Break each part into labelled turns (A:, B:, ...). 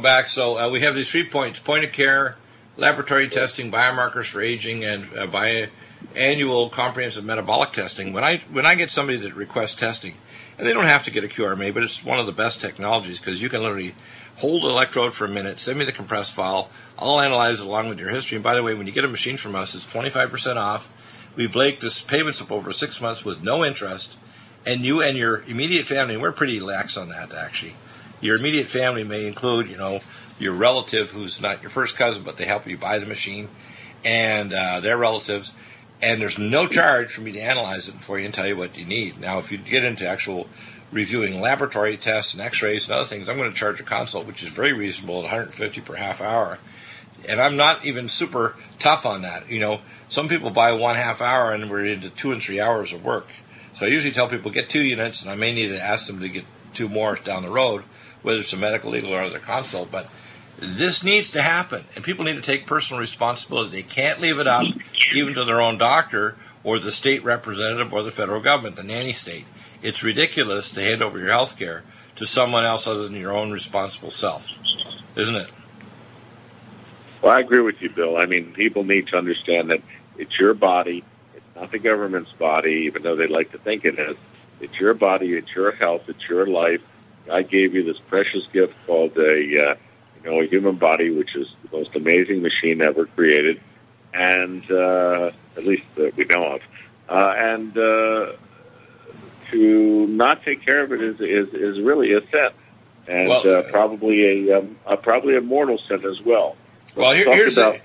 A: back. So we have these 3 points: point of care, laboratory testing, biomarkers for aging, and biannual comprehensive metabolic testing. When I get somebody that requests testing, and they don't have to get a QRMA, but it's one of the best technologies because you can literally hold an electrode for a minute, send me the compressed file, I'll analyze it along with your history. And by the way, when you get a machine from us, it's 25% off. We break this payments up over 6 months with no interest, and you and your immediate family, and we're pretty lax on that actually. Your immediate family may include, your relative who's not your first cousin, but they help you buy the machine, and their relatives. And there's no charge for me to analyze it for you and tell you what you need. Now, if you get into actual reviewing laboratory tests and x-rays and other things, I'm going to charge a consult, which is very reasonable at $150 per half hour. And I'm not even super tough on that. Some people buy 1 half hour and we're into 2 and 3 hours of work. So I usually tell people get 2 units, and I may need to ask them to get 2 more down the road, whether it's a medical, legal, or other consult. But this needs to happen, and people need to take personal responsibility. They can't leave it up even to their own doctor or the state representative or the federal government, the nanny state. It's ridiculous to hand over your health care to someone else other than your own responsible self, isn't it?
B: Well, I agree with you, Bill. I mean, people need to understand that it's your body. It's not the government's body, even though they like to think it is. It's your body. It's your health. It's your life. I gave you this precious gift called a human body, which is the most amazing machine ever created, and at least that we know of. And to not take care of it is really a sin, and probably a mortal sin as well.
A: Well, here's what's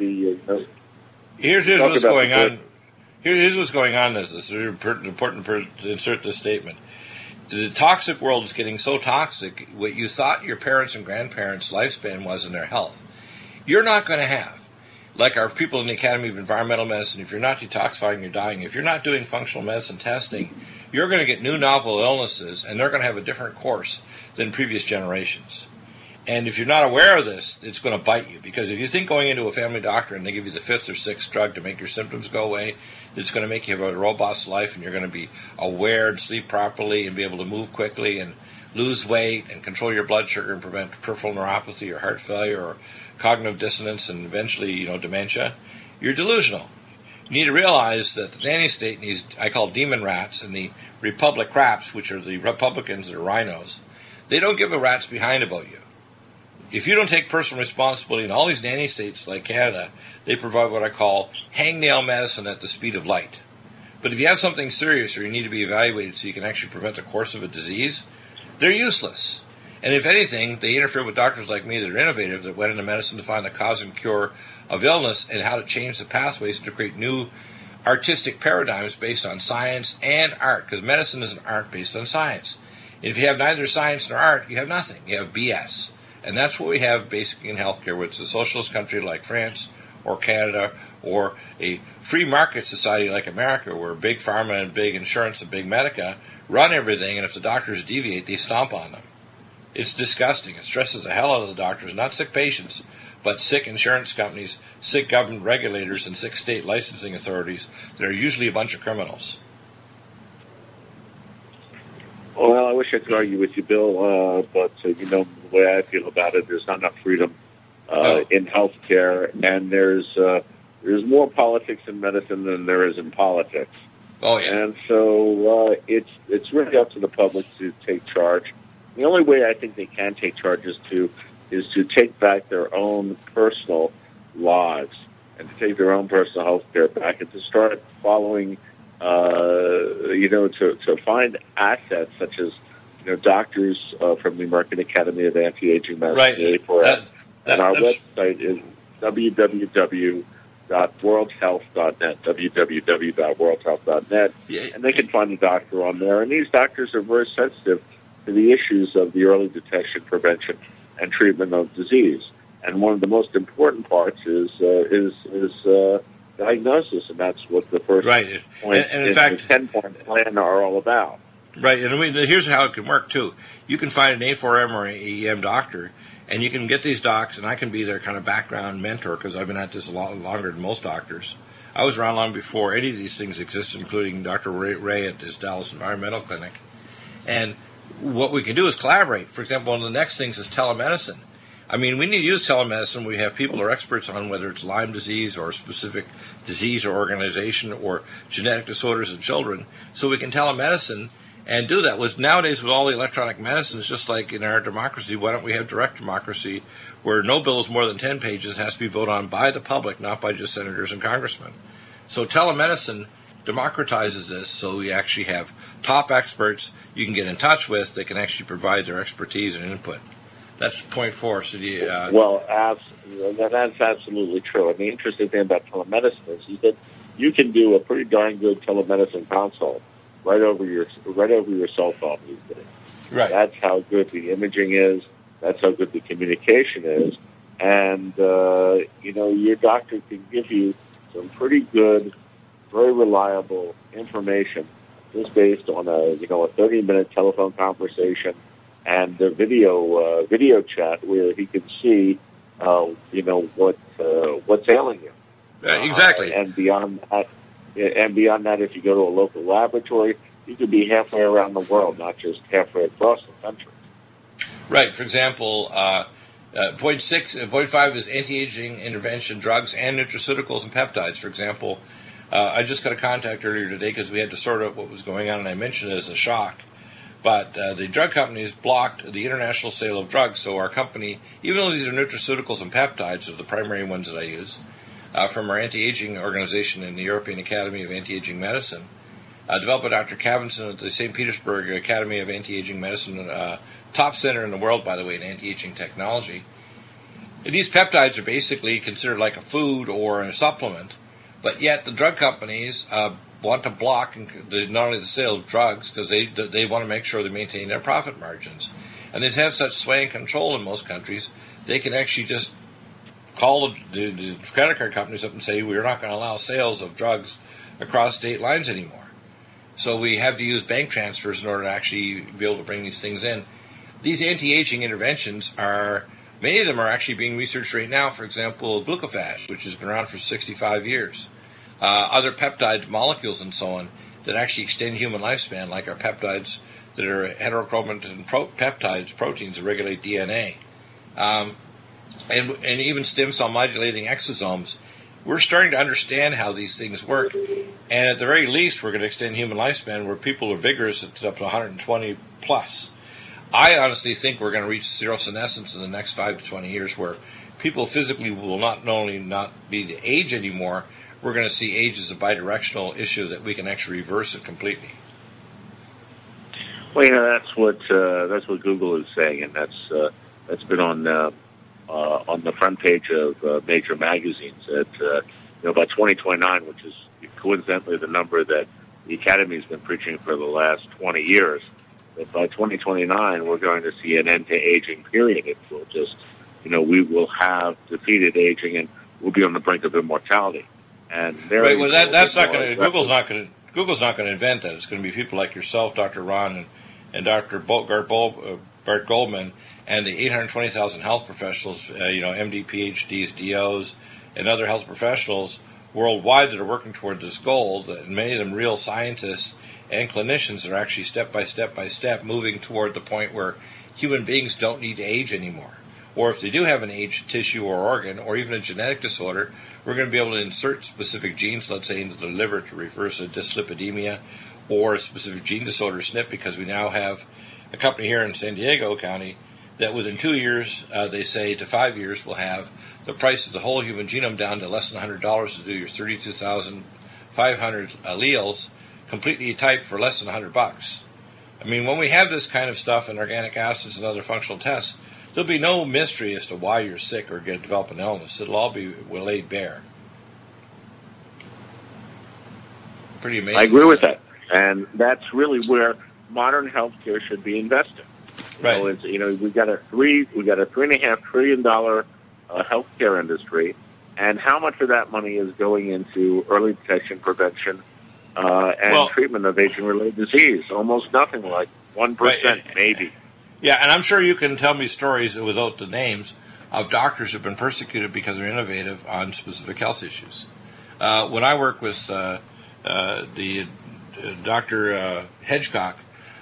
A: going on. Here's what's going on. This is important to insert this statement. The toxic world is getting so toxic, what you thought your parents and grandparents' lifespan was in their health, you're not going to have. Like our people in the Academy of Environmental Medicine, if you're not detoxifying, you're dying. If you're not doing functional medicine testing, you're going to get new novel illnesses, and they're going to have a different course than previous generations. And if you're not aware of this, it's going to bite you. Because if you think going into a family doctor and they give you the 5th or 6th drug to make your symptoms go away, it's going to make you have a robust life, and you're going to be aware and sleep properly and be able to move quickly and lose weight and control your blood sugar and prevent peripheral neuropathy or heart failure or cognitive dissonance and eventually, dementia, you're delusional. You need to realize that the nanny state and these, I call demon rats, and the republic craps, which are the Republicans that are rhinos, they don't give a rat's behind about you. If you don't take personal responsibility in all these nanny states like Canada, they provide what I call hangnail medicine at the speed of light. But if you have something serious or you need to be evaluated so you can actually prevent the course of a disease, they're useless. And if anything, they interfere with doctors like me that are innovative, that went into medicine to find the cause and cure of illness and how to change the pathways to create new artistic paradigms based on science and art, because medicine is an art based on science. And if you have neither science nor art, you have nothing. You have BS. And that's what we have basically in healthcare, whether it's a socialist country like France or Canada or a free market society like America, where big pharma and big insurance and big medica run everything, and if the doctors deviate, they stomp on them. It's disgusting. It stresses the hell out of the doctors, not sick patients, but sick insurance companies, sick government regulators, and sick state licensing authorities that are usually a bunch of criminals.
B: Well, I wish I could argue with you, Bill, but the way I feel about it, there's not enough freedom in healthcare, and there's more politics in medicine than there is in politics.
A: Oh yeah.
B: And so it's really up to the public to take charge. The only way I think they can take charge is to take back their own personal lives and to take their own personal health care back and to start following, to find assets such as, doctors from the American Academy of Anti-Aging Medicine,
A: right.
B: And our website is www.worldhealth.net, www.worldhealth.net, and they can find a doctor on there. And these doctors are very sensitive to the issues of the early detection, prevention, and treatment of disease. And one of the most important parts is diagnosis, and that's what the first point
A: and in fact,
B: the 10-point plan are all about.
A: Right, and here's how it can work, too. You can find an A4M or an AEM doctor, and you can get these docs, and I can be their kind of background mentor, because I've been at this a lot longer than most doctors. I was around long before any of these things existed, including Dr. Ray at his Dallas Environmental Clinic. And what we can do is collaborate. For example, one of the next things is telemedicine. I mean, we need to use telemedicine. We have people who are experts on whether it's Lyme disease or a specific disease or organization or genetic disorders in children, so we can telemedicine and do that. Nowadays, with all the electronic medicine, it's just like in our democracy. Why don't we have direct democracy, where no bill is more than 10 pages, has to be voted on by the public, not by just senators and congressmen? So telemedicine democratizes this, so we actually have top experts you can get in touch with that can actually provide their expertise and input. That's point 4. So
B: that's absolutely true. And the interesting thing about telemedicine is that you can do a pretty darn good telemedicine consult right over your cell phone these days.
A: Right.
B: That's how good the imaging is. That's how good the communication is. And your doctor can give you some pretty good, very reliable information just based on a 30-minute telephone conversation and the video chat where he can see what's ailing you.
A: Exactly.
B: And beyond that, if you go to a local laboratory, you could be halfway around the world, not just halfway across the country.
A: Right. For example, point 5 is anti-aging intervention drugs and nutraceuticals and peptides. For example, I just got a contact earlier today because we had to sort out what was going on, and I mentioned it as a shock. But the drug companies blocked the international sale of drugs, so our company, even though these are nutraceuticals and peptides, are the primary ones that I use, from our anti-aging organization in the European Academy of Anti-Aging Medicine, developed by Dr. Cavinson at the St. Petersburg Academy of Anti-Aging Medicine, top center in the world, by the way, in anti-aging technology. And these peptides are basically considered like a food or a supplement, but yet the drug companies want to block not only the sale of drugs, because they want to make sure they maintain their profit margins. And they have such sway and control in most countries, they can actually just call the credit card companies up and say, we're not going to allow sales of drugs across state lines anymore. So we have to use bank transfers in order to actually be able to bring these things in. These anti-aging interventions many of them are actually being researched right now. For example, glucophage, which has been around for 65 years. Other peptide molecules and so on that actually extend human lifespan, like our peptides that are heterochromatin peptides, proteins that regulate DNA. And even stem cell modulating exosomes. We're starting to understand how these things work. And at the very least, we're going to extend human lifespan where people are vigorous up to 120 plus. I honestly think we're going to reach zero senescence in the next 5 to 20 years, where people physically will not only not be to age anymore, we're going to see age as a bidirectional issue that we can actually reverse it completely.
B: Well, that's what Google is saying, and that's been on the front page of major magazines. That by 2029, which is coincidentally the number that the Academy has been preaching for the last 20 years. That by 2029, we're going to see an end to aging period. It will just, we will have defeated aging and we'll be on the brink of immortality. And
A: right, well, that's not going to. Google's not going to invent that. It's going to be people like yourself, Dr. Ron, and Dr. Bart Goldman, and the 820,000 health professionals, MD, PhDs, DOs, and other health professionals worldwide that are working toward this goal. And many of them real scientists and clinicians are actually step by step moving toward the point where human beings don't need to age anymore. Or if they do have an aged tissue or organ or even a genetic disorder, we're going to be able to insert specific genes, let's say into the liver to reverse a dyslipidemia or a specific gene disorder SNP, because we now have a company here in San Diego County that within 2 years, they say to 5 years, will have the price of the whole human genome down to less than $100 to do your 32,500 alleles completely typed for less than $100. I mean, when we have this kind of stuff in organic acids and other functional tests, there'll be no mystery as to why you're sick or develop an illness. It'll all be laid bare. Pretty amazing.
B: I agree with that, and that's really where modern healthcare should be invested.
A: Right.
B: We've got a $3.5 trillion healthcare industry, and how much of that money is going into early detection, prevention, and treatment of aging-related disease? Almost nothing, like 1%, maybe.
A: Yeah, and I'm sure you can tell me stories without the names of doctors who have been persecuted because they're innovative on specific health issues. When I work with the Dr. Hedgecock,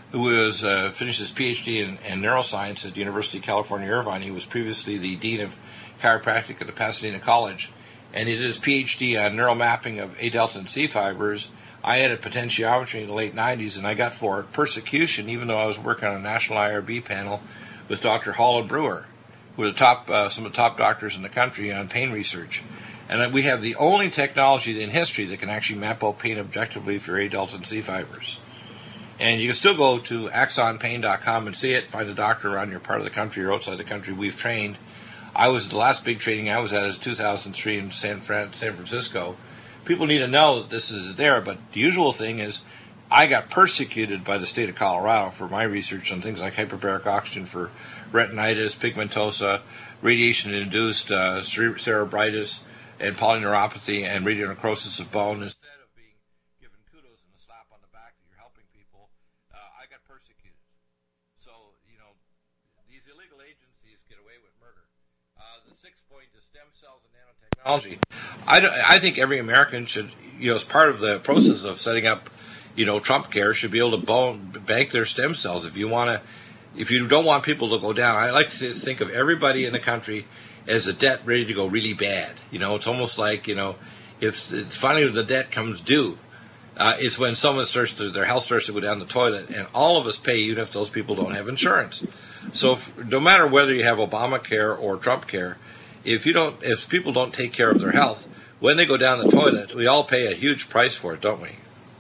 A: who was finished his PhD in neuroscience at the University of California, Irvine. He was previously the dean of chiropractic at the Pasadena College, and he did his PhD on neural mapping of A delta and C fibers. I added potentiometry in the late 90s, and I got for it persecution, even though I was working on a national IRB panel with Dr. Hall and Brewer, who are some of the top doctors in the country on pain research. And we have the only technology in history that can actually map out pain objectively for A delta and C fibers. And you can still go to axonpain.com and see it, find a doctor around your part of the country or outside the country we've trained. The last big training I was at is 2003 in San Francisco. People need to know that this is there, but the usual thing is I got persecuted by the state of Colorado for my research on things like hyperbaric oxygen for retinitis, pigmentosa, radiation-induced cerebritis, and polyneuropathy and radionecrosis of bone. Instead of being given kudos and a slap on the back that you're helping people, I got persecuted. So, these illegal agencies get away with murder. The sixth point is stem cells and nanotechnology. I think every American should, as part of the process of setting up, Trump Care, should be able to bank their stem cells. If you don't want people to go down, I like to think of everybody in the country as a debt ready to go really bad. It's almost like, if it's finally the debt comes due, it's when someone their health starts to go down the toilet, and all of us pay, even if those people don't have insurance. So no matter whether you have Obamacare or Trump Care, if people don't take care of their health, when they go down the toilet, we all pay a huge price for it, don't we?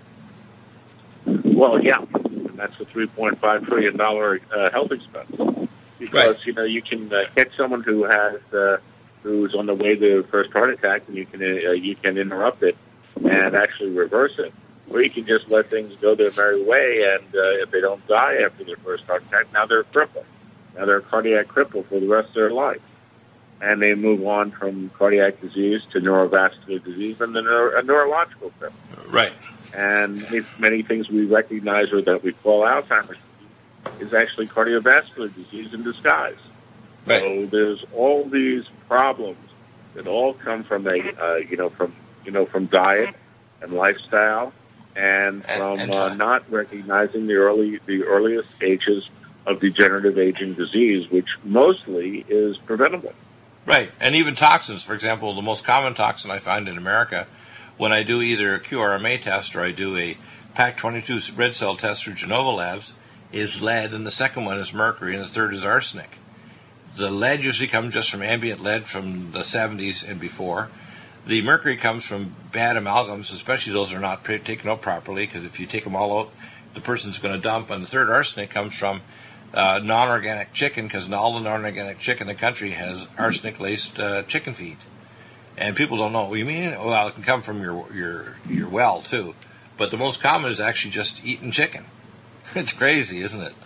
B: Well, yeah, and that's a $3.5 trillion health expense. Because
A: right.
B: You can catch someone who's on the way to first heart attack, and you can interrupt it and actually reverse it, or you can just let things go their merry way, and if they don't die after their first heart attack, now they're crippled. Now they're a cardiac cripple for the rest of their life, and they move on from cardiac disease to neurovascular disease and then a neurological cripple.
A: Right.
B: And many things we recognize or that we call Alzheimer's is actually cardiovascular disease in disguise.
A: Right.
B: So there's all these problems that all come from from diet and lifestyle and from not recognizing the earliest stages of degenerative aging disease, which mostly is preventable.
A: Right, and even toxins. For example, the most common toxin I find in America, when I do either a QRMA test or I do a PAC22 red cell test through Genova Labs, is lead, and the second one is mercury, and the third is arsenic. The lead usually comes just from ambient lead from the 70s and before. The mercury comes from bad amalgams, especially those that are not taken out properly, because if you take them all out, the person's going to dump. And the third arsenic comes from non-organic chicken, because all the non-organic chicken in the country has arsenic-laced chicken feed. And people don't know what you mean. Well, it can come from your well, too. But the most common is actually just eating chicken. It's crazy, isn't it?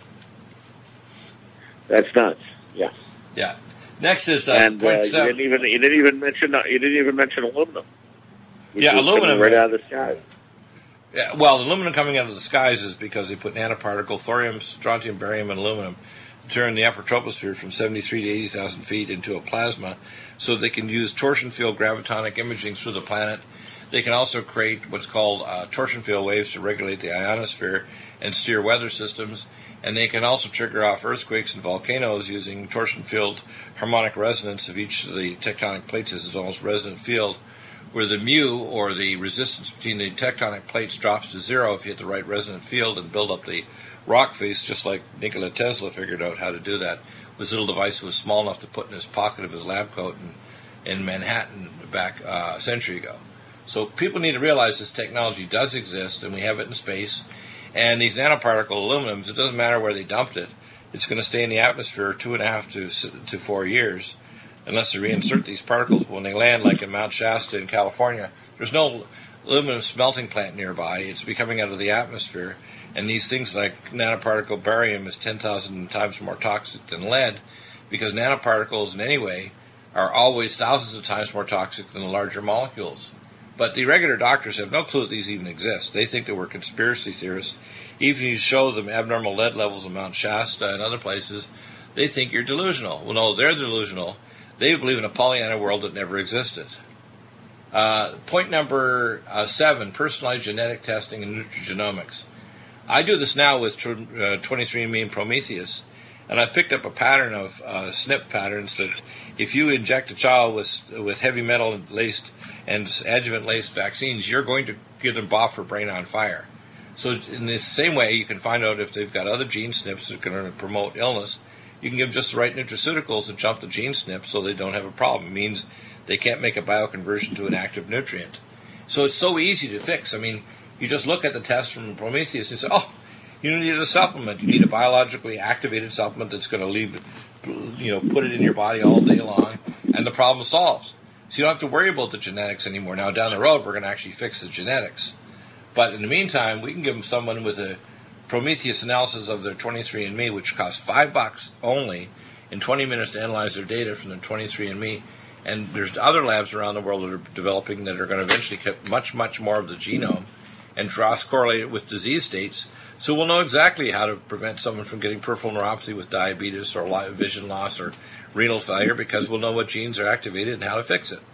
B: That's nuts. Yeah.
A: Yeah. Next is
B: and
A: point 7.
B: You didn't even mention aluminum.
A: Yeah, aluminum
B: right out of the sky.
A: Yeah, well, the aluminum coming out of the skies is because they put nanoparticle thorium, strontium, barium, and aluminum to turn the upper troposphere from 73 to 80,000 feet into a plasma, so they can use torsion field gravitonic imaging through the planet. They can also create what's called torsion field waves to regulate the ionosphere and steer weather systems. And they can also trigger off earthquakes and volcanoes using torsion field harmonic resonance of each of the tectonic plates as its almost resonant field, where the mu, or the resistance between the tectonic plates, drops to zero if you hit the right resonant field and build up the rock face, just like Nikola Tesla figured out how to do that. This little device was small enough to put in his pocket of his lab coat in Manhattan back a century ago. So people need to realize this technology does exist, and we have it in space. And these nanoparticle aluminums, it doesn't matter where they dumped it, it's going to stay in the atmosphere 2.5 to 4 years, unless they reinsert these particles. When they land, like in Mount Shasta in California, there's no aluminum smelting plant nearby. It's becoming out of the atmosphere. And these things like nanoparticle barium is 10,000 times more toxic than lead, because nanoparticles in any way are always thousands of times more toxic than the larger molecules. But the regular doctors have no clue that these even exist. They think that we're conspiracy theorists. Even if you show them abnormal lead levels in Mount Shasta and other places, they think you're delusional. Well, no, they're delusional. They believe in a Pollyanna world that never existed. Point number 7, personalized genetic testing and nutrigenomics. I do this now with 23andMe and Prometheus, and I picked up a pattern of SNP patterns that if you inject a child with heavy metal laced and adjuvant laced vaccines, you're going to get them buff or brain on fire. So in the same way, you can find out if they've got other gene SNPs that can promote illness. You can give them just the right nutraceuticals and jump the gene SNP so they don't have a problem. It means they can't make a bioconversion to an active nutrient. So it's so easy to fix. I mean, you just look at the test from Prometheus and say, oh, you need a supplement. You need a biologically activated supplement that's going to leave it, put it in your body all day long, and the problem solves. So you don't have to worry about the genetics anymore. Now, down the road, we're going to actually fix the genetics. But in the meantime, we can give them someone with a Prometheus analysis of their 23andMe, which costs $5 only, in 20 minutes to analyze their data from the 23andMe. And there's other labs around the world that are developing that are going to eventually get much, much more of the genome and correlate it with disease states. So we'll know exactly how to prevent someone from getting peripheral neuropathy with diabetes or vision loss or renal failure, because we'll know what genes are activated and how to fix it.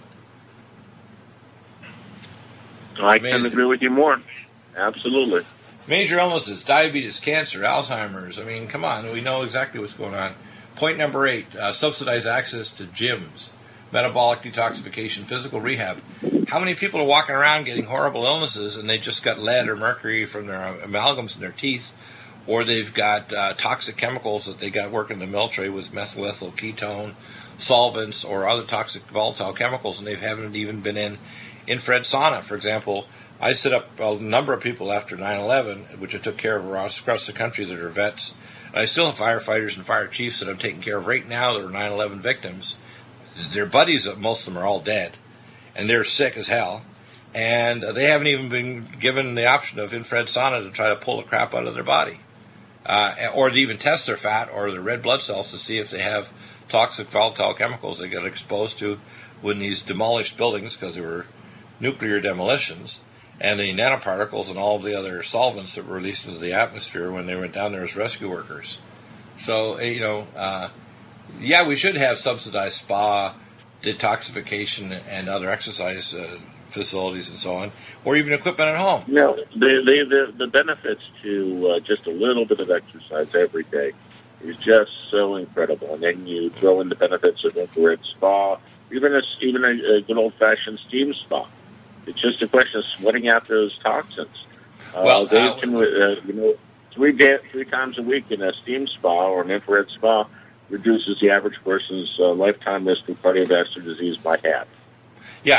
B: I can agree with you more. Absolutely.
A: Major illnesses, diabetes, cancer, Alzheimer's. I mean, come on, we know exactly what's going on. Point number 8, subsidized access to gyms, metabolic detoxification, physical rehab. How many people are walking around getting horrible illnesses and they just got lead or mercury from their amalgams in their teeth, or they've got toxic chemicals that they got working in the military with methylethyl ketone, solvents, or other toxic volatile chemicals, and they haven't even been in infrared sauna. For example, I set up a number of people after 9/11, which I took care of across the country that are vets. I still have firefighters and fire chiefs that I'm taking care of right now that are 9/11 victims. Their buddies, most of them are all dead, and they're sick as hell, and they haven't even been given the option of infrared sauna to try to pull the crap out of their body, or to even test their fat or their red blood cells to see if they have toxic volatile chemicals they got exposed to when these demolished buildings, because they were nuclear demolitions, and the nanoparticles and all of the other solvents that were released into the atmosphere when they went down there as rescue workers. So, yeah, we should have subsidized spa, detoxification, and other exercise facilities and so on, or even equipment at home.
B: No, the benefits to just a little bit of exercise every day is just so incredible. And then you throw in the benefits of infrared spa, even a good old-fashioned steam spa. It's just a question of sweating out those toxins. They can, three times a week in a steam spa or an infrared spa reduces the average person's lifetime risk of cardiovascular disease by half.
A: Yeah,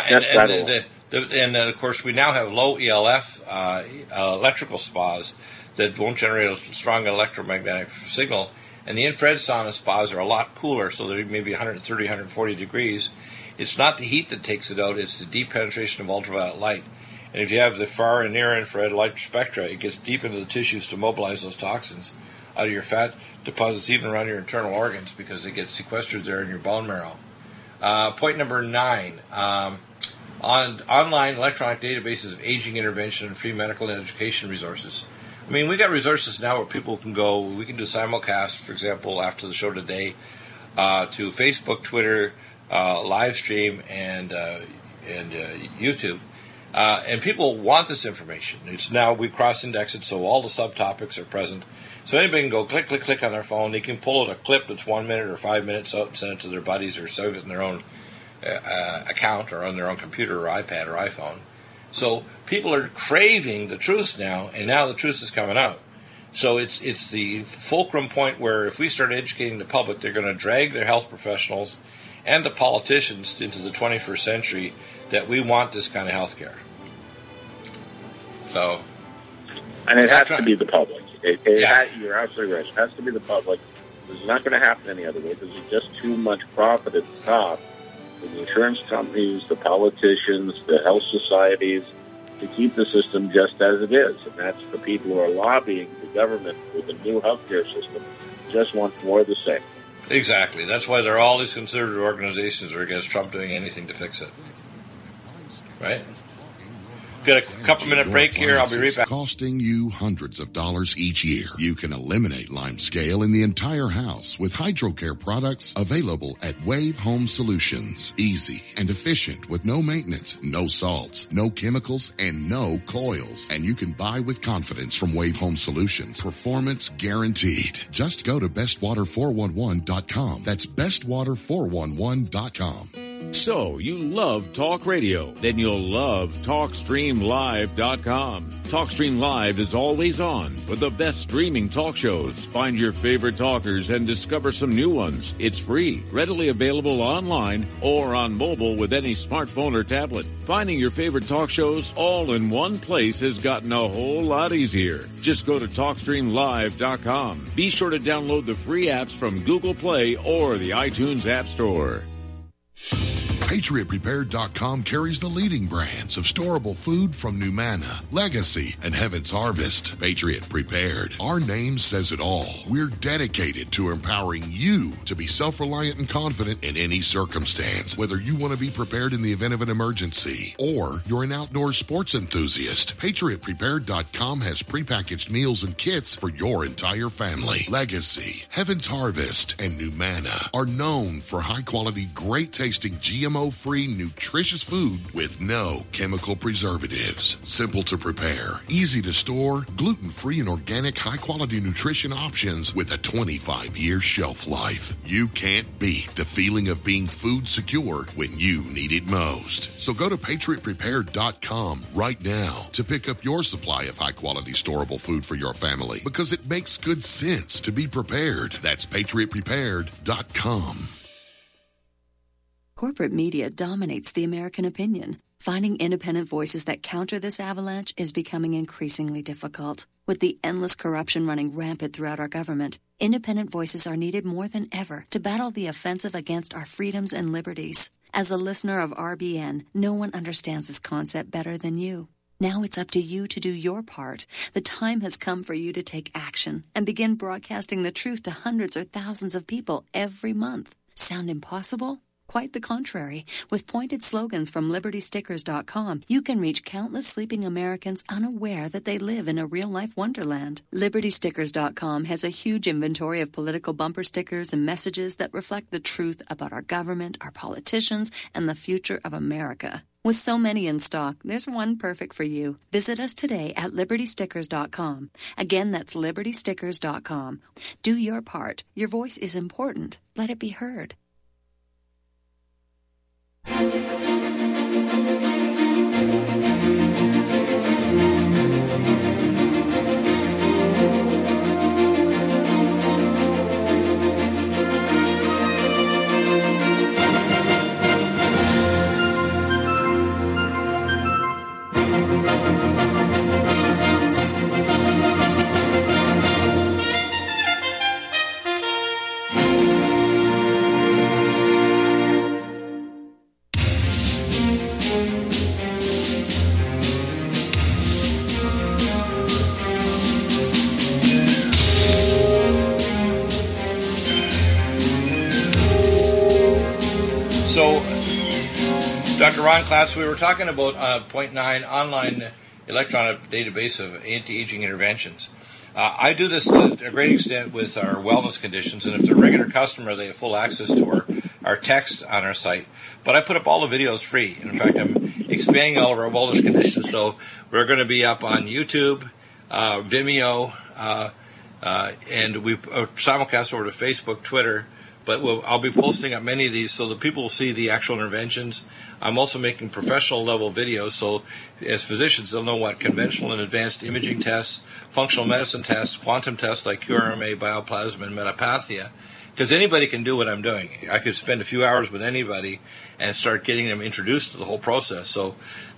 A: and of course we now have low ELF electrical spas that won't generate a strong electromagnetic signal, and the infrared sauna spas are a lot cooler, so they're maybe 130, 140 degrees. It's not the heat that takes it out, it's the deep penetration of ultraviolet light. And if you have the far and near infrared light spectra, it gets deep into the tissues to mobilize those toxins out of your fat deposits, even around your internal organs, because they get sequestered there in your bone marrow. Point number 9, on online electronic databases of aging intervention and free medical and education resources. I mean, we got resources now where people can go. We can do simulcasts, for example, after the show today, to Facebook, Twitter, live stream, and YouTube. And people want this information. It's now, we cross-index it so all the subtopics are present. So anybody can go click, click, click on their phone. They can pull out a clip that's 1 minute or 5 minutes out and send it to their buddies or save it in their own account or on their own computer or iPad or iPhone. So people are craving the truth now, and now the truth is coming out. So it's the fulcrum point where if we start educating the public, they're going to drag their health professionals and the politicians into the 21st century that we want this kind of health care. So,
B: and it has to be the public. You're absolutely right. It has to be the public. This is not going to happen any other way. There's just too much profit at the top. The insurance companies, the politicians, the health societies, to keep the system just as it is. And that's the people who are lobbying the government with a new healthcare system just want more of the same.
A: Exactly. That's why there are all these conservative organizations that are against Trump doing anything to fix it. Right? Got a couple-minute break here. I'll be right back.
C: Costing you hundreds of dollars each year. You can eliminate limescale in the entire house with HydroCare products available at Wave Home Solutions. Easy and efficient with no maintenance, no salts, no chemicals, and no coils. And you can buy with confidence from Wave Home Solutions. Performance guaranteed. Just go to bestwater411.com. That's bestwater411.com.
D: So, you love talk radio? Then you'll love TalkStreamLive.com. TalkStream Live is always on with the best streaming talk shows. Find your favorite talkers and discover some new ones. It's free, readily available online or on mobile with any smartphone or tablet. Finding your favorite talk shows all in one place has gotten a whole lot easier. Just go to TalkStreamLive.com. Be sure to download the free apps from Google Play or the iTunes App Store.
C: PatriotPrepared.com carries the leading brands of storable food from Numana, Legacy, and Heaven's Harvest. Patriot Prepared. Our name says it all. We're dedicated to empowering you to be self-reliant and confident in any circumstance. Whether you want to be prepared in the event of an emergency or you're an outdoor sports enthusiast, PatriotPrepared.com has prepackaged meals and kits for your entire family. Legacy, Heaven's Harvest, and Numana are known for high-quality, great-tasting GMO-free, nutritious food with no chemical preservatives. Simple to prepare, easy to store, gluten-free and organic high-quality nutrition options with a 25-year shelf life. You can't beat the feeling of being food secure when you need it most. So go to PatriotPrepared.com right now to pick up your supply of high-quality storable food for your family, because it makes good sense to be prepared. That's PatriotPrepared.com.
E: Corporate media dominates the American opinion. Finding independent voices that counter this avalanche is becoming increasingly difficult. With the endless corruption running rampant throughout our government, independent voices are needed more than ever to battle the offensive against our freedoms and liberties. As a listener of RBN, no one understands this concept better than you. Now it's up to you to do your part. The time has come for you to take action and begin broadcasting the truth to hundreds or thousands of people every month. Sound impossible? Quite the contrary. With pointed slogans from LibertyStickers.com, you can reach countless sleeping Americans unaware that they live in a real-life wonderland. LibertyStickers.com has a huge inventory of political bumper stickers and messages that reflect the truth about our government, our politicians, and the future of America. With so many in stock, there's one perfect for you. Visit us today at LibertyStickers.com. Again, that's LibertyStickers.com. Do your part. Your voice is important. Let it be heard.
A: So, Dr. Ron Klatz, we were talking about Point 9 online electronic database of anti-aging interventions. I do this to a great extent with our wellness conditions, and if they're a regular customer, they have full access to our text on our site. But I put up all the videos free. And in fact, I'm expanding all of our wellness conditions, so we're going to be up on YouTube, Vimeo, and we simulcast over to Facebook, Twitter. But I'll be posting up many of these so that people will see the actual interventions. I'm also making professional level videos, so as physicians, they'll know what conventional and advanced imaging tests, functional medicine tests, quantum tests like QRMA, bioplasma, and metapathia. Because anybody can do what I'm doing. I could spend a few hours with anybody and start getting them introduced to the whole process. So,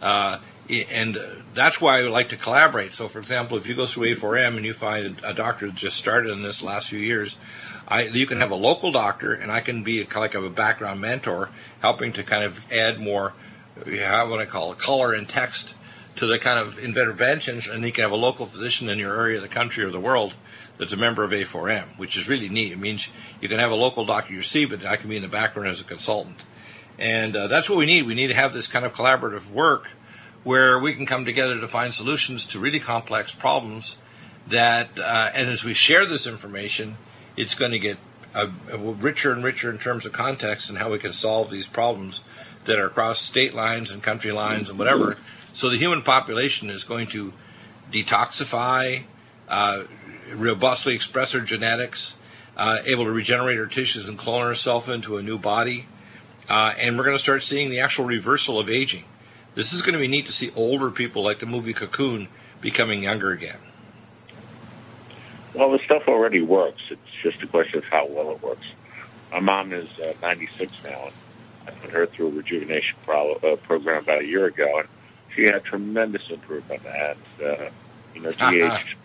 A: and that's why I like to collaborate. So, for example, if you go through A4M and you find a doctor that just started in this last few years, you can have a local doctor, and I can be like a background mentor, helping to kind of add more, what I call color and text to the kind of interventions, and you can have a local physician in your area, the country, or the world that's a member of A4M, which is really neat. It means you can have a local doctor you see, but I can be in the background as a consultant. And that's what we need. We need to have this kind of collaborative work where we can come together to find solutions to really complex problems that, and as we share this information, it's going to get richer and richer in terms of context and how we can solve these problems that are across state lines and country lines and whatever. So the human population is going to detoxify, robustly express our genetics, able to regenerate our tissues and clone ourselves into a new body. And we're going to start seeing the actual reversal of aging. This is going to be neat to see older people, like the movie Cocoon, becoming younger again.
B: Well, the stuff already works. It's just a question of how well it works. My mom is 96 now, and I put her through a rejuvenation program about a year ago, and she had tremendous improvement. And, de-aged.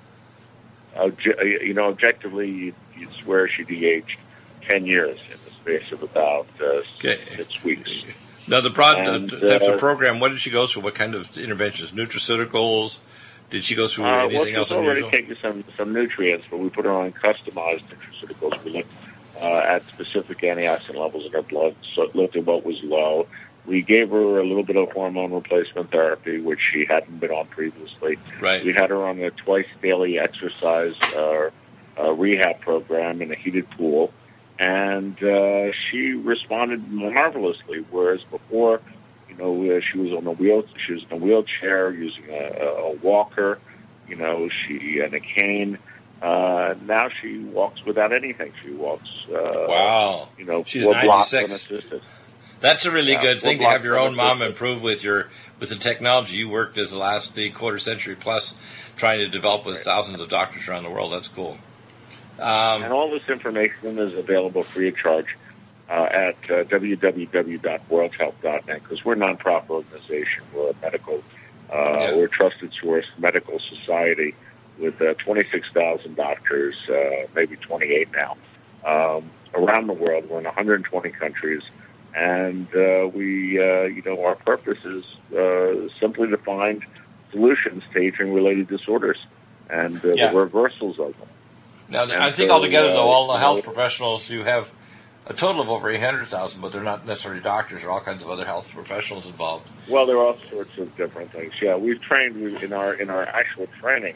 B: Objectively, you'd swear she de-aged 10 years in the space of about 6 weeks.
A: Now, the program, what did she go through? What kind of interventions? Nutraceuticals? Did she go through anything else unusual?
B: She's already taken some nutrients, but we put her on customized nutraceuticals. We looked at specific antioxidant levels in her blood, so looked at what was low. We gave her a little bit of hormone replacement therapy, which she hadn't been on previously.
A: Right.
B: We had her on a twice-daily exercise rehab program in a heated pool, and she responded marvelously, whereas before, she was in a wheelchair using a walker, and a cane. Now she walks without anything. She walks.
A: Wow. She's 96. That's a really good thing to have your own mom improve with the technology you worked as the quarter century plus trying to develop with thousands of doctors around the world. That's cool.
B: And all this information is available free of charge at www.worldhealth.net, because we're a nonprofit organization. We're a medical, we're a trusted source medical society with 26,000 doctors, maybe 28 now, around the world. We're in 120 countries, and our purpose is simply to find solutions to aging-related disorders and the reversals of them.
A: Now, I think altogether, though, all the health professionals, you have a total of over 800,000, but they're not necessarily doctors. There are all kinds of other health professionals involved.
B: Well, there are all sorts of different things. Yeah, we've trained in our actual training.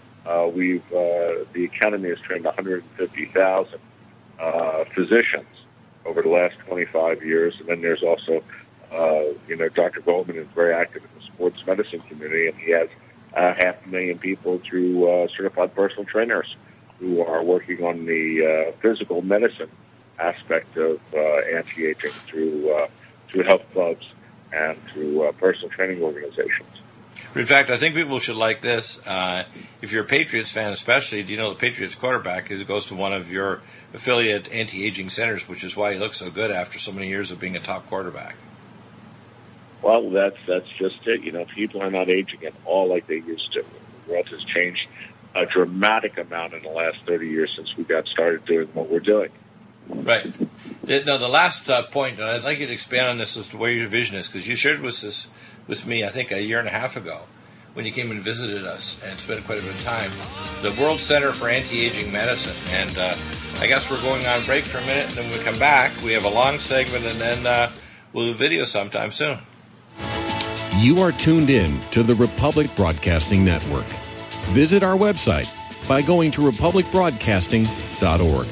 B: The Academy has trained 150,000 physicians over the last 25 years, and then there's also, Dr. Goldman is very active in the sports medicine community, and he has 500,000 people through certified personal trainers who are working on the physical medicine aspect of anti-aging through health clubs and through personal training organizations.
A: In fact, I think people should like this. If you're a Patriots fan especially, do you know the Patriots quarterback goes to one of your affiliate anti-aging centers, which is why he looks so good after so many years of being a top quarterback?
B: Well, that's just it. People are not aging at all like they used to. The world has changed a dramatic amount in the last 30 years since we got started doing what we're doing.
A: Right. Now, the last point, and I'd like you to expand on this as to where your vision is, because you shared this with me, I think, a year and a half ago when you came and visited us and spent quite a bit of time, the World Center for Anti-Aging Medicine. And I guess we're going on break for a minute, and then when we come back, we have a long segment, and then we'll do video sometime soon.
D: You are tuned in to the Republic Broadcasting Network. Visit our website by going to republicbroadcasting.org.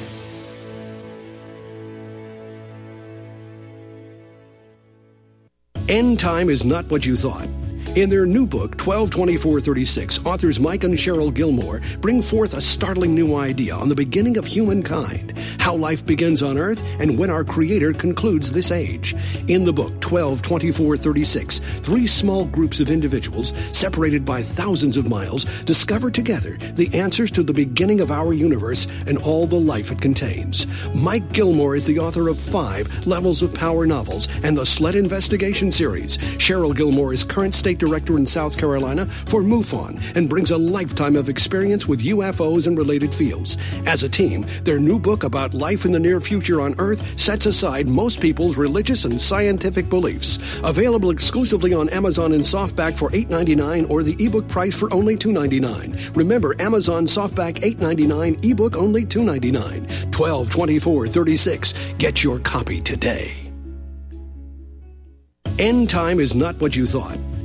F: End time is not what you thought. In their new book, 12/24/36, authors Mike and Cheryl Gilmore bring forth a startling new idea on the beginning of humankind, how life begins on Earth and when our Creator concludes this age. In the book, 12/24/36, 3 small groups of individuals, separated by thousands of miles, discover together the answers to the beginning of our universe and all the life it contains. Mike Gilmore is the author of 5 Levels of Power novels and the Sled Investigation series. Cheryl Gilmore is current state director in South Carolina for MUFON and brings a lifetime of experience with UFOs and related fields. As a team, their new book about life in the near future on Earth sets aside most people's religious and scientific beliefs. Available exclusively on Amazon in softback for $8.99 or the ebook price for only $2.99. Remember, Amazon softback $8.99, ebook only $2.99. 12/24/36. Get your copy today. End time is not what you thought.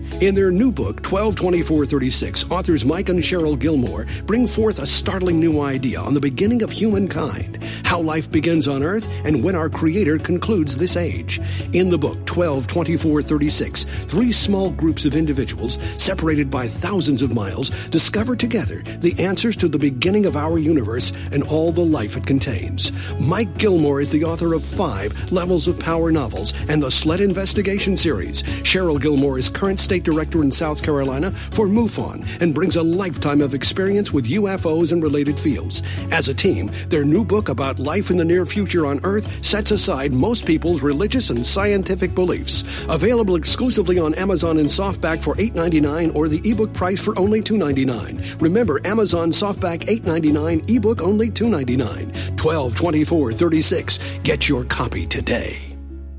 F: In their new book, 122436, authors Mike and Cheryl Gilmore bring forth a startling new idea on the beginning of humankind, how life begins on Earth and when our Creator concludes this age. In the book, 122436, three small groups of individuals, separated by thousands of miles, discover together the answers to the beginning of our universe and all the life it contains. Mike Gilmore is the author of 5 Levels of Power novels and the Sled Investigation series. Cheryl Gilmore is current state director in South Carolina for MUFON and brings a lifetime of experience with UFOs and related fields. As a team, their new book about life in the near future on Earth sets aside most people's religious and scientific beliefs. Available exclusively on Amazon in softback for $8.99 or the ebook price for only $2.99. Remember, Amazon softback $8.99, ebook only $2.99. 122436. Get your copy today.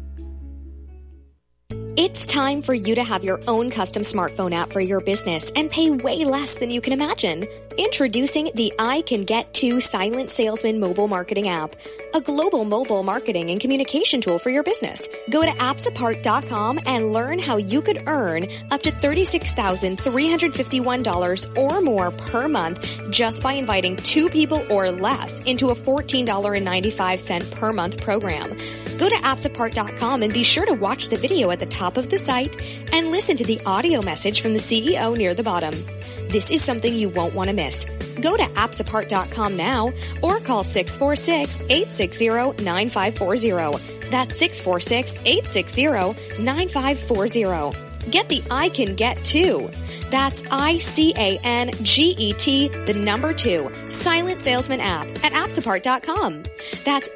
G: It's time for you to have your own custom smartphone app for your business and pay way less than you can imagine. Introducing the I Can Get To Silent Salesman mobile marketing app, a global mobile marketing and communication tool for your business. Go to appsapart.com and learn how you could earn up to $36,351 or more per month just by inviting 2 people or less into a $14.95 per month program. Go to appsapart.com and be sure to watch the video at the top of the site and listen to the audio message from the CEO near the bottom. This is something you won't want to miss. Go to appsapart.com now or call 646-860-9540. That's 646-860-9540. Get the I Can Get To. That's ICANGET, the number 2, Silent Salesman app at appsapart.com. That's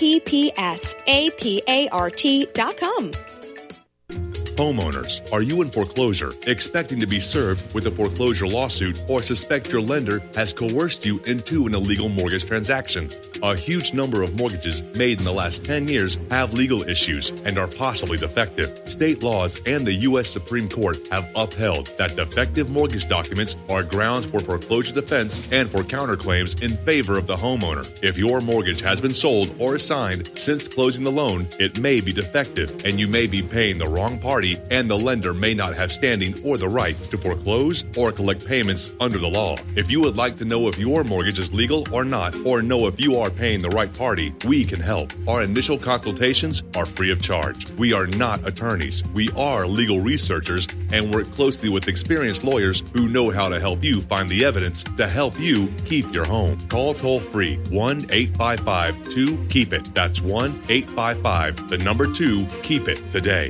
G: APPSAPART.com.
H: Homeowners, are you in foreclosure, expecting to be served with a foreclosure lawsuit, or suspect your lender has coerced you into an illegal mortgage transaction? A huge number of mortgages made in the last 10 years have legal issues and are possibly defective. State laws and the U.S. Supreme Court have upheld that defective mortgage documents are grounds for foreclosure defense and for counterclaims in favor of the homeowner. If your mortgage has been sold or assigned since closing the loan, it may be defective and you may be paying the wrong party, and the lender may not have standing or the right to foreclose or collect payments under the law. If you would like to know if your mortgage is legal or not, or know if you are paying the right party, we can help. Our initial consultations are free of charge. We are not attorneys. We are legal researchers and work closely with experienced lawyers who know how to help you find the evidence to help you keep your home. Call toll-free 1-855-2-KEEP-IT. That's 1-855, the number 2, keep it today.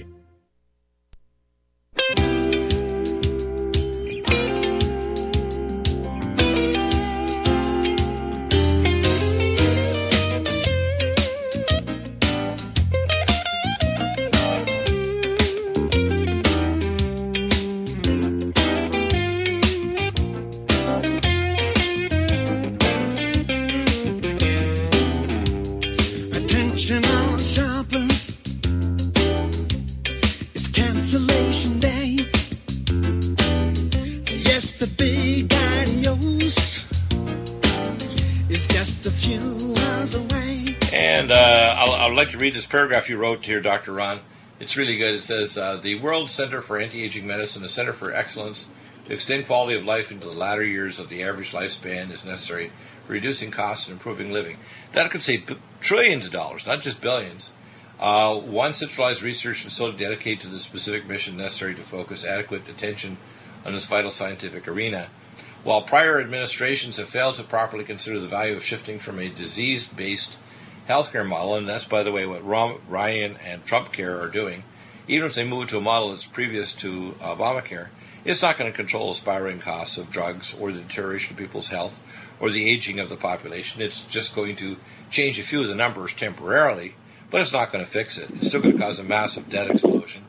A: I'd like to read this paragraph you wrote here, Dr. Ron. It's really good. It says, the World Center for Anti-Aging Medicine, a center for excellence to extend quality of life into the latter years of the average lifespan, is necessary for reducing costs and improving living. That could save trillions of dollars, not just billions. One centralized research facility dedicated to the specific mission necessary to focus adequate attention on this vital scientific arena. While prior administrations have failed to properly consider the value of shifting from a disease-based healthcare model, and that's, by the way, what Ryan and Trump Care are doing, even if they move to a model that's previous to Obamacare, it's not going to control the spiraling costs of drugs or the deterioration of people's health or the aging of the population. It's just going to change a few of the numbers temporarily, but it's not going to fix it. It's still going to cause a massive debt explosion.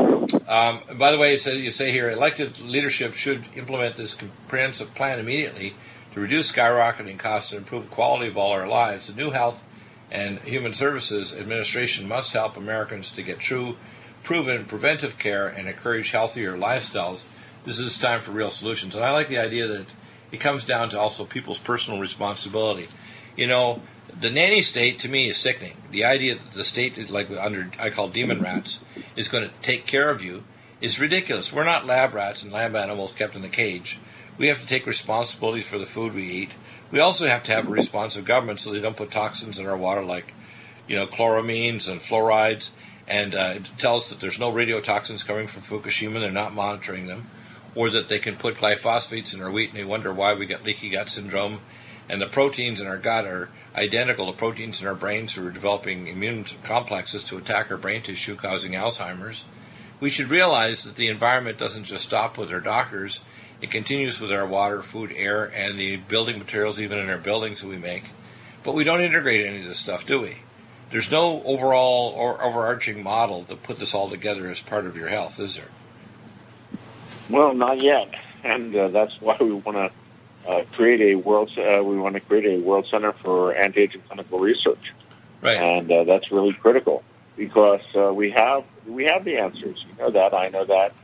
A: By the way, you say here, elected leadership should implement this comprehensive plan immediately to reduce skyrocketing costs and improve the quality of all our lives. The new Health and Human Services Administration must help Americans to get true, proven preventive care and encourage healthier lifestyles. This is time for real solutions. And I like the idea that it comes down to also people's personal responsibility. You know, the nanny state, to me, is sickening. The idea that the state, like under I call demon rats, is going to take care of you is ridiculous. We're not lab rats and lab animals kept in a cage. We have to take responsibility for the food we eat. We also have to have a responsive government so they don't put toxins in our water like, chloramines and fluorides, and tell us that there's no radiotoxins coming from Fukushima. They're not monitoring them. Or that they can put glyphosates in our wheat and they wonder why we get leaky gut syndrome. And the proteins in our gut are identical to proteins in our brains who are developing immune complexes to attack our brain tissue, causing Alzheimer's. We should realize that the environment doesn't just stop with our doctors. It continues with our water, food, air, and the building materials even in our buildings that we make. But we don't integrate any of this stuff, do we? There's no overall or overarching model to put this all together as part of your health, is there?
B: Well, not yet, and that's why we want to create a world. We want to create a world center for anti-aging clinical research,
A: right?
B: And that's really critical because we have the answers. You know that, I know that.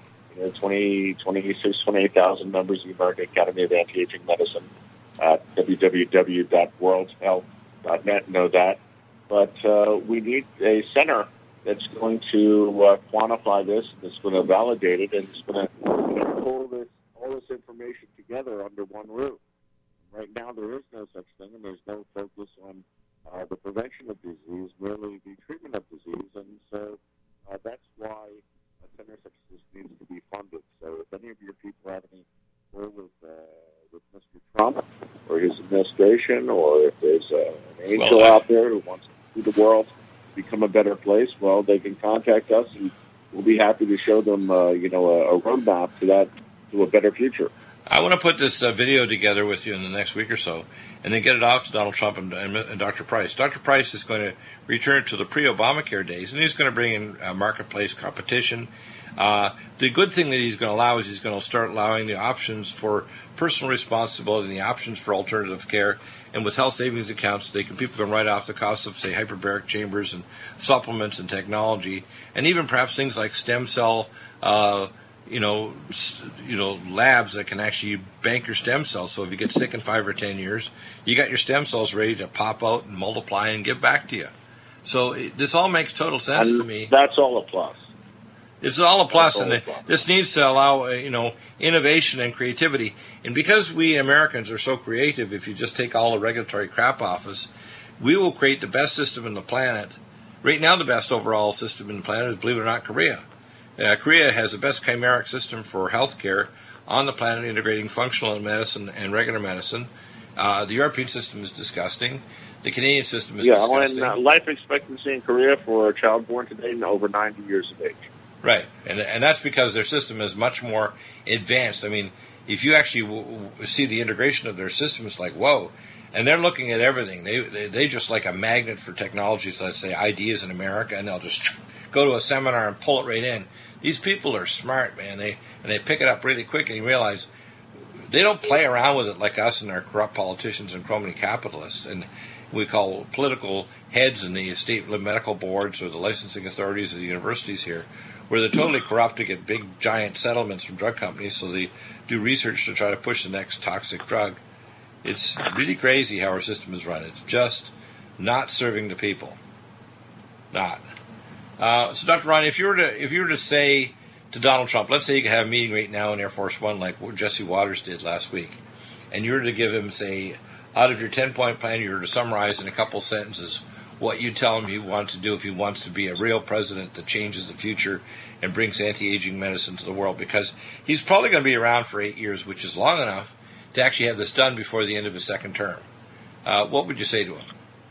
B: 28,000 members of the American Academy of Anti-Aging Medicine at www.worldhealth.net know that. But we need a center that's going to quantify this, that's going to validate it, and it's going to pull all this information together under one roof. Right now, there is no such thing, and there's no focus on the prevention of disease, merely the treatment of disease, and so that's why a center such as this needs to be funded. So if any of your people have any role with Mr. Trump or his administration, or if there's an angel out there who wants to see the world become a better place, well, they can contact us, and we'll be happy to show them, a roadmap to a better future.
A: I want to put this video together with you in the next week or so, and then get it off to Donald Trump and Dr. Price. Dr. Price is going to return to the pre-Obamacare days, and he's going to bring in marketplace competition. The good thing that he's going to allow is he's going to start allowing the options for personal responsibility and the options for alternative care. And with health savings accounts, people can write off the cost of, say, hyperbaric chambers and supplements and technology, and even perhaps things like stem cell, labs that can actually bank your stem cells. So if you get sick in 5 or 10 years, you got your stem cells ready to pop out and multiply and give back to you. So this all makes total sense to me.
B: That's all a plus.
A: It's all a plus, and this needs to allow, innovation and creativity. And because we Americans are so creative, if you just take all the regulatory crap off us, we will create the best system in the planet. Right now, the best overall system in the planet is, believe it or not, Korea. Korea has the best chimeric system for healthcare on the planet, integrating functional medicine and regular medicine. The European system is disgusting. The Canadian system is disgusting.
B: And life expectancy in Korea for a child born today is over 90 years of age.
A: Right, and that's because their system is much more advanced. I mean, if you actually see the integration of their system, it's like, whoa. And they're looking at everything. They just like a magnet for technologies, let's say ideas in America, and they'll just go to a seminar and pull it right in. These people are smart, man. They pick it up really quick, and you realize they don't play around with it like us and our corrupt politicians and crony capitalists. And we call political heads in the state medical boards or the licensing authorities of the universities here, where they're totally corrupt to get big, giant settlements from drug companies, so they do research to try to push the next toxic drug. It's really crazy how our system is run. It's just not serving the people. Not. So, Dr. Ron, if you were to say to Donald Trump, let's say you could have a meeting right now in Air Force One like what Jesse Waters did last week, and you were to give him, say, out of your 10-point plan, you were to summarize in a couple sentences what you tell him he wants to do if he wants to be a real president that changes the future and brings anti-aging medicine to the world, because he's probably going to be around for 8 years, which is long enough to actually have this done before the end of his second term. What would you say to him?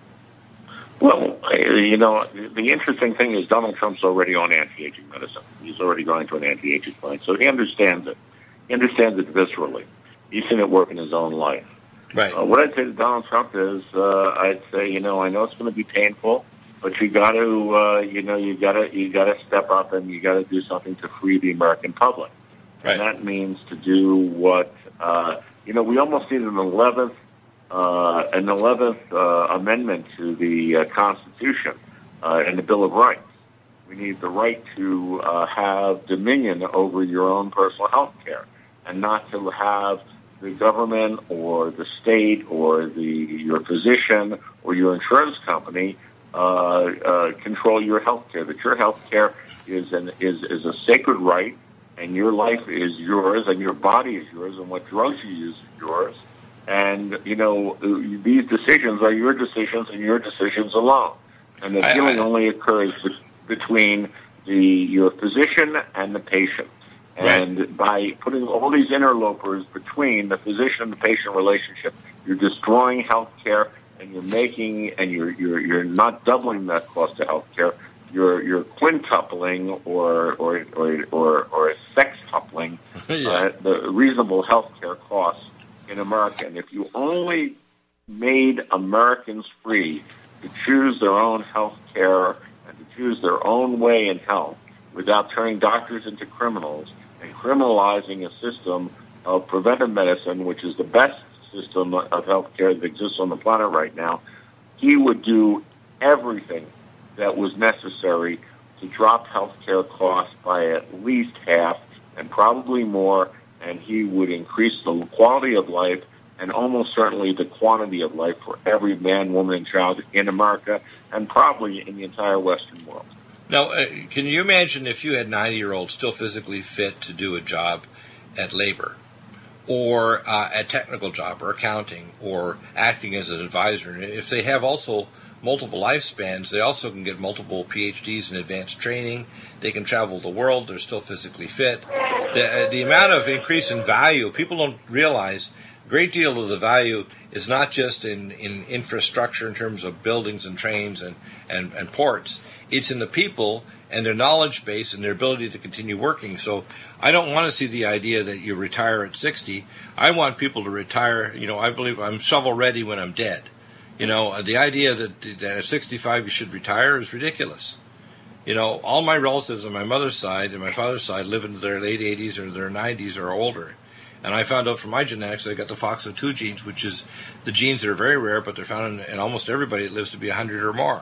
B: Well, the interesting thing is Donald Trump's already on anti-aging medicine. He's already going to an anti-aging clinic, so he understands it. He understands it viscerally. He's seen it work in his own life.
A: Right.
B: What I'd say to Donald Trump is, I'd say, I know it's going to be painful, but you got to, you got to step up and you got to do something to free the American public.
A: Right.
B: And that means to do what, we almost need an 11th amendment to the Constitution and the Bill of Rights. We need the right to have dominion over your own personal health care, and not to have the government or the state or your physician or your insurance company control your health care. That your health care is a sacred right and your life is yours, and your body is yours, and what drugs you use is yours. And, these decisions are your decisions and your decisions alone. And the healing only occurs between your physician and the patient. And by putting all these interlopers between the physician and the patient relationship, you're destroying health care, and you're not doubling the cost of health care. You're quintupling or sextupling the reasonable health care costs in America. And if you only made Americans free to choose their own health care and to choose their own way in health without turning doctors into criminals and criminalizing a system of preventive medicine, which is the best system of health care that exists on the planet right now, he would do everything that was necessary to drop health care costs by at least half and probably more, and he would increase the quality of life and almost certainly the quantity of life for every man, woman, and child in America and probably in the entire Western world.
A: Now, can you imagine if you had 90-year-olds still physically fit to do a job at labor or a technical job or accounting or acting as an advisor? And if they have also multiple lifespans, they also can get multiple PhDs in advanced training. They can travel the world. They're still physically fit. The amount of increase in value, people don't realize a great deal of the value is not just in infrastructure in terms of buildings and trains and ports. It's in the people and their knowledge base and their ability to continue working. So I don't want to see the idea that you retire at 60. I want people to retire. I believe I'm shovel ready when I'm dead. The idea that at 65 you should retire is ridiculous. All my relatives on my mother's side and my father's side live into their late 80s or their 90s or older. And I found out from my genetics I got the FOXO2 genes, which is the genes that are very rare, but they're found in almost everybody that lives to be 100 or more.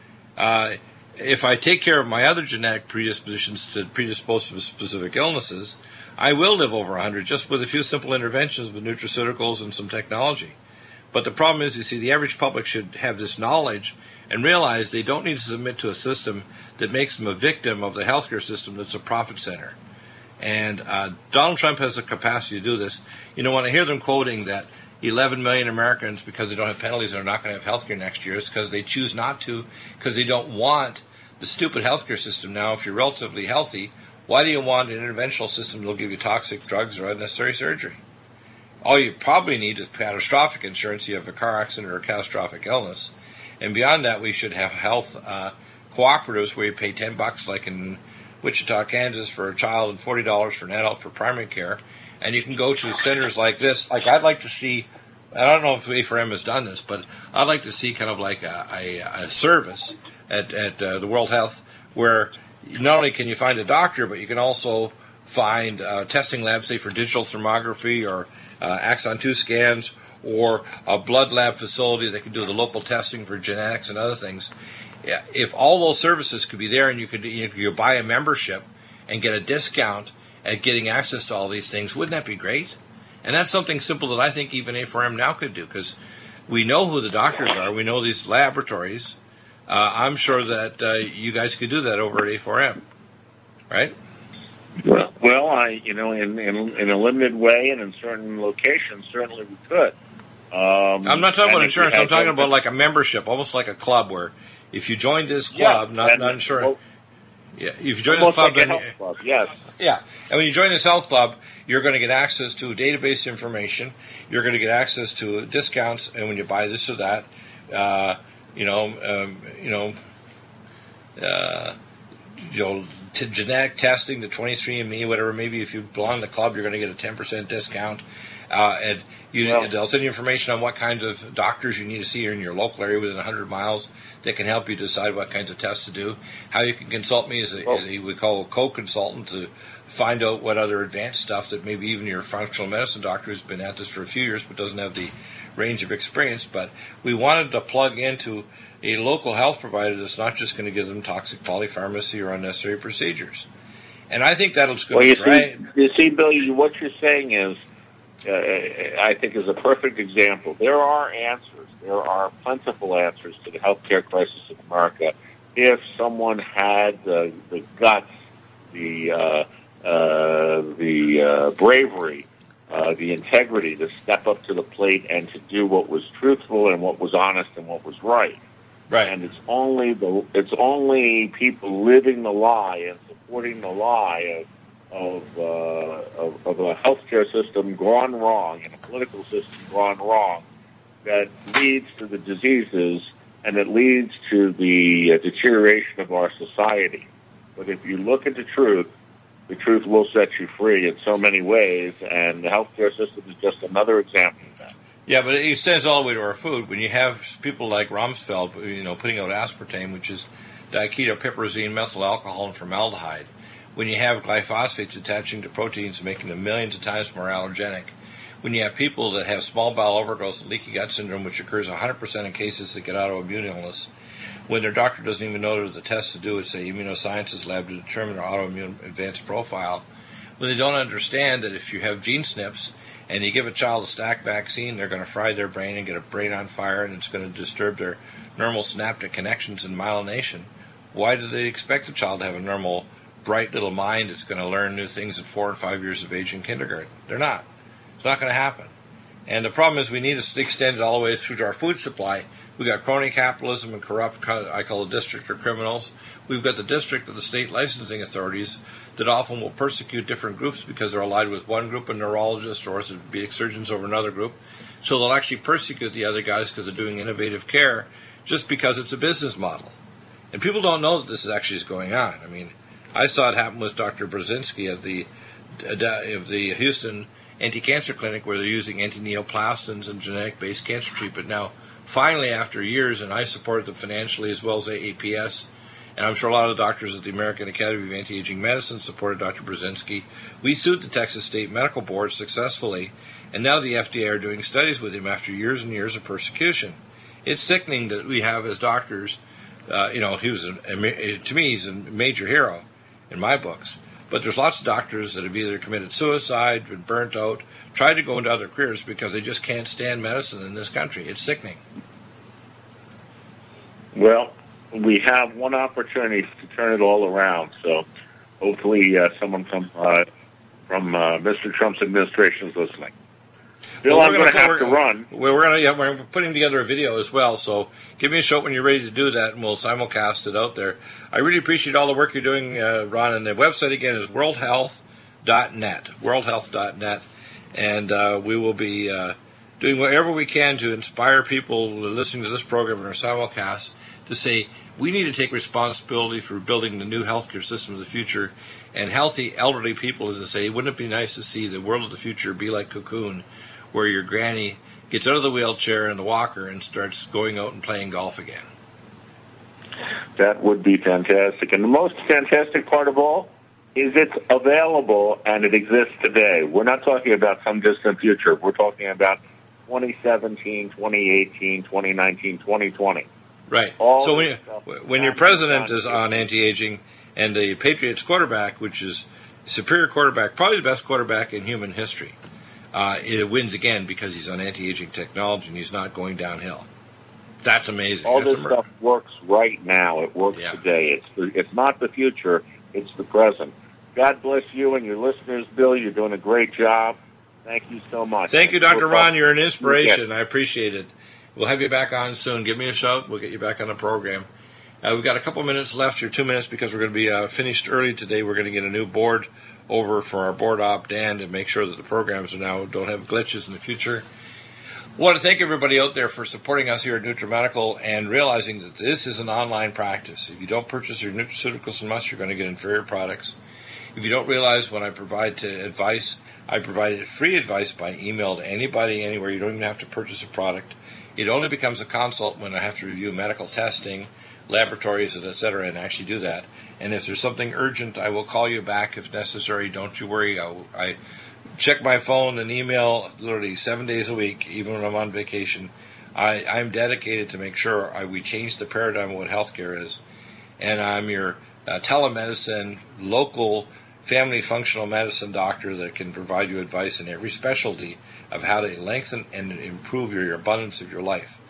A: If I take care of my other genetic predispositions to predispose to specific illnesses, I will live over 100 just with a few simple interventions with nutraceuticals and some technology. But the problem is, the average public should have this knowledge and realize they don't need to submit to a system that makes them a victim of the healthcare system that's a profit center. And Donald Trump has the capacity to do this. When I hear them quoting that 11 million Americans, because they don't have penalties, are not going to have health care next year, it's because they choose not to, because they don't want the stupid healthcare system. Now, if you're relatively healthy, why do you want an interventional system that will give you toxic drugs or unnecessary surgery? All you probably need is catastrophic insurance. You have a car accident or a catastrophic illness. And beyond that, we should have health cooperatives where you pay $10 like in Wichita, Kansas for a child and $40 for an adult for primary care. And you can go to centers like this. Like I'd like to see, I don't know if A4M has done this, but I'd like to see kind of like a service at the World Health where not only can you find a doctor, but you can also find testing labs, say for digital thermography or Axon 2 scans, or a blood lab facility that can do the local testing for genetics and other things. If all those services could be there and you could buy a membership and get a discount at getting access to all these things, wouldn't that be great? And that's something simple that I think even A4M now could do, because we know who the doctors are. We know these laboratories. I'm sure that you guys could do that over at A4M, right?
B: Well, in a limited way and in certain locations, certainly we could.
A: I'm not talking about insurance. I'm talking about like a membership, almost like a club, where if you join this club, not insurance. If you join this club,
B: like a health club, yes.
A: Yeah, and when you join this health club, you're going to get access to database information. You're going to get access to discounts, and when you buy this or that, to genetic testing, to 23andMe, whatever. Maybe if you belong to the club, you're going to get a 10% discount. And they'll send you information on what kinds of doctors you need to see in your local area within 100 miles that can help you decide what kinds of tests to do. How you can consult me as we call a co-consultant to find out what other advanced stuff that maybe even your functional medicine doctor who's been at this for a few years but doesn't have the range of experience. But we wanted to plug into a local health provider that's not just going to give them toxic polypharmacy or unnecessary procedures. And I think that'll just go right.
B: You see, Bill, what you're saying is, I think is a perfect example. There are answers. There are plentiful answers to the healthcare crisis in America if someone had the guts, the the bravery, the integrity to step up to the plate and to do what was truthful and what was honest and what was right.
A: Right.
B: And it's only people living the lie and supporting the lie of a healthcare system gone wrong and a political system gone wrong that leads to the diseases and it leads to the deterioration of our society. But if you look at the truth will set you free in so many ways, and the healthcare system is just another example of that.
A: Yeah, but it extends all the way to our food. When you have people like Rumsfeld, putting out aspartame, which is diketopiperazine, methyl alcohol, and formaldehyde. When you have glyphosates attaching to proteins, making them millions of times more allergenic. When you have people that have small bowel overgrowth and leaky gut syndrome, which occurs 100% in cases that get autoimmune illness. When their doctor doesn't even know there's a test to do, it's an immunosciences lab to determine their autoimmune advanced profile. When they don't understand that if you have gene SNPs and you give a child a stack vaccine, they're going to fry their brain and get a brain on fire, and it's going to disturb their normal synaptic connections and myelination. Why do they expect a child to have a normal, bright little mind that's going to learn new things at 4 and 5 years of age in kindergarten? They're not. It's not going to happen. And the problem is we need to extend it all the way through to our food supply. We've got crony capitalism and corrupt, I call the district of criminals. We've got the district of the state licensing authorities that often will persecute different groups because they're allied with one group, a neurologist or orthopedic surgeons over another group. So they'll actually persecute the other guys because they're doing innovative care just because it's a business model. And people don't know that this actually is going on. I mean, I saw it happen with Dr. Brzezinski of the Houston Anti-Cancer Clinic, where they're using anti-neoplastins and genetic-based cancer treatment. Now, finally, after years, and I supported them financially as well as AAPS, and I'm sure a lot of the doctors at the American Academy of Anti-Aging Medicine supported Dr. Brzezinski. We sued the Texas State Medical Board successfully, and now the FDA are doing studies with him after years and years of persecution. It's sickening that we have as doctors, he was, to me, he's a major hero in my books. But there's lots of doctors that have either committed suicide, been burnt out, tried to go into other careers because they just can't stand medicine in this country. It's sickening.
B: Well, we have one opportunity to turn it all around. So hopefully someone from Mr. Trump's administration is listening. Bill, I'm going to have to run.
A: We're putting together a video as well, so give me a shout when you're ready to do that, and we'll simulcast it out there. I really appreciate all the work you're doing, Ron, and the website, again, is worldhealth.net, and we will be doing whatever we can to inspire people listening to this program and our simulcast to say, we need to take responsibility for building the new healthcare system of the future, and healthy elderly people, as I say, wouldn't it be nice to see the world of the future be like Cocoon, where your granny gets out of the wheelchair and the walker and starts going out and playing golf again?
B: That would be fantastic. And the most fantastic part of all is it's available and it exists today. We're not talking about some distant future. We're talking about 2017, 2018, 2019, 2020.
A: Right. So when your president is on anti-aging and the Patriots quarterback, which is a superior quarterback, probably the best quarterback in human history, it wins again because he's on anti-aging technology and he's not going downhill. That's amazing.
B: All this stuff works right now. It works today. It's not the future. It's the present. God bless you and your listeners, Bill. You're doing a great job. Thank you so much.
A: Thank you, Dr. Ron. You're an inspiration. I appreciate it. We'll have you back on soon. Give me a shout. We'll get you back on the program. We've got a couple minutes left here, 2 minutes, because we're going to be finished early today. We're going to get a new board over for our board op, Dan, to make sure that the programs don't have glitches in the future. I want to thank everybody out there for supporting us here at NutriMedical and realizing that this is an online practice. If you don't purchase your nutraceuticals from us, you're going to get inferior products. If you don't realize when I provide advice, I provide free advice by email to anybody, anywhere. You don't even have to purchase a product. It only becomes a consult when I have to review medical testing, laboratories, etc., and actually do that. And if there's something urgent, I will call you back if necessary. Don't you worry. I check my phone and email literally 7 days a week, even when I'm on vacation. I'm dedicated to make sure we change the paradigm of what healthcare is. And I'm your telemedicine, local family functional medicine doctor that can provide you advice in every specialty of how to lengthen and improve your abundance of your life.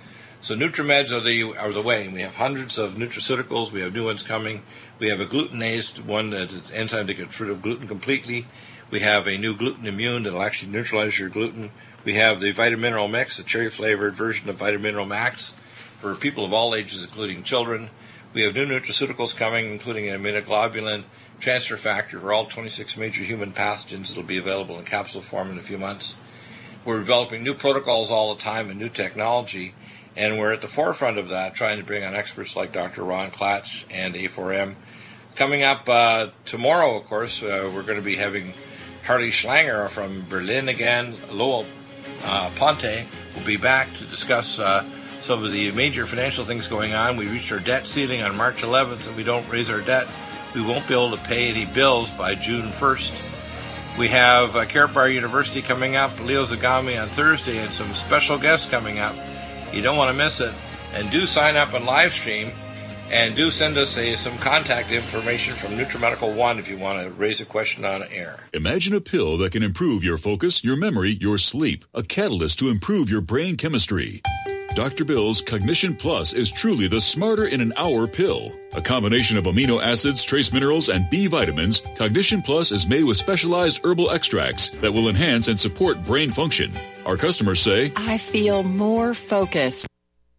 A: So NutriMeds are the way. We have hundreds of nutraceuticals. We have new ones coming. We have a glutenase, one that's an enzyme that gets rid of gluten completely. We have a new gluten immune that will actually neutralize your gluten. We have the Vitamineral Mix, a cherry-flavored version of Vitamineral Max for people of all ages, including children. We have new nutraceuticals coming, including an immunoglobulin transfer factor for all 26 major human pathogens that will be available in capsule form in a few months. We're developing new protocols all the time and new technology, and we're at the forefront of that, trying to bring on experts like Dr. Ron Klatz and A4M. Coming up tomorrow, of course, we're going to be having Harley Schlanger from Berlin again. Lowell Ponte will be back to discuss some of the major financial things going on. We reached our debt ceiling on March 11th, and we don't raise our debt, we won't be able to pay any bills by June 1st. We have Karatbar University coming up, Leo Zagami on Thursday, and some special guests coming up. You don't want to miss it. And do sign up and live stream, and do send us some contact information from NutriMedical One if you want to raise a question on air.
I: Imagine a pill that can improve your focus, your memory, your sleep, a catalyst to improve your brain chemistry. Dr. Bill's Cognition Plus is truly the smarter in an hour pill. A combination of amino acids, trace minerals, and B vitamins, Cognition Plus is made with specialized herbal extracts that will enhance and support brain function. Our customers say,
J: I feel more focused.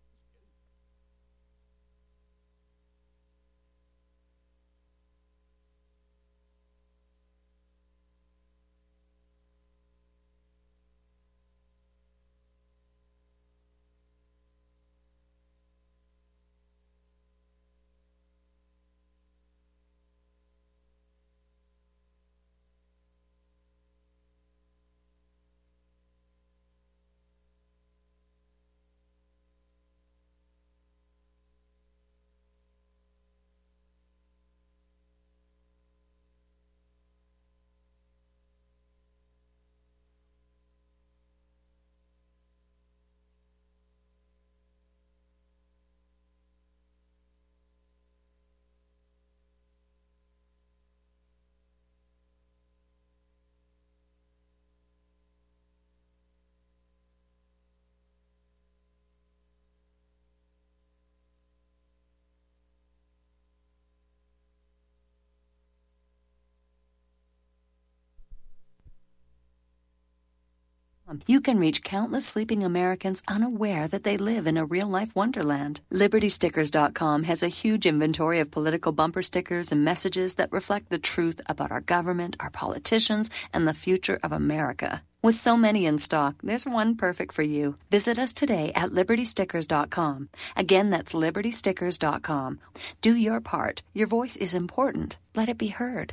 E: You can reach countless sleeping Americans unaware that they live in a real-life wonderland. LibertyStickers.com has a huge inventory of political bumper stickers and messages that reflect the truth about our government, our politicians, and the future of America. With so many in stock, there's one perfect for you. Visit us today at LibertyStickers.com. Again, that's LibertyStickers.com. Do your part. Your voice is important. Let it be heard.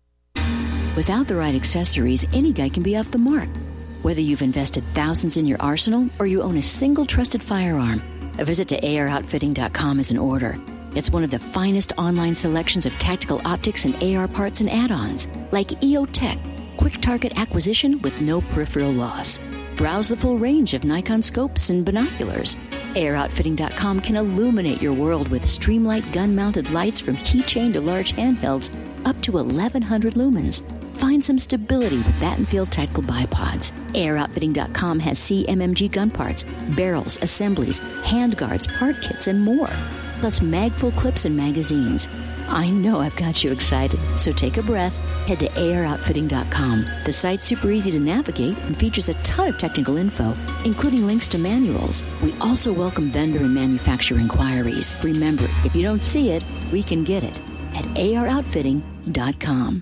K: Without the right accessories, any guy can be off the mark. Whether you've invested thousands in your arsenal or you own a single trusted firearm, a visit to AROutfitting.com is in order. It's one of the finest online selections of tactical optics and AR parts and add-ons, like EOTech, quick target acquisition with no peripheral loss. Browse the full range of Nikon scopes and binoculars. AROutfitting.com can illuminate your world with Streamlight gun-mounted lights from keychain to large handhelds, up to 1,100 lumens. Find some stability with Battenfield Tactical Bipods. AROutfitting.com has CMMG gun parts, barrels, assemblies, handguards, part kits, and more. Plus mag-full clips and magazines. I know I've got you excited, so take a breath. Head to AROutfitting.com. The site's super easy to navigate and features a ton of technical info, including links to manuals. We also welcome vendor and manufacturer inquiries. Remember, if you don't see it, we can get it at AROutfitting.com.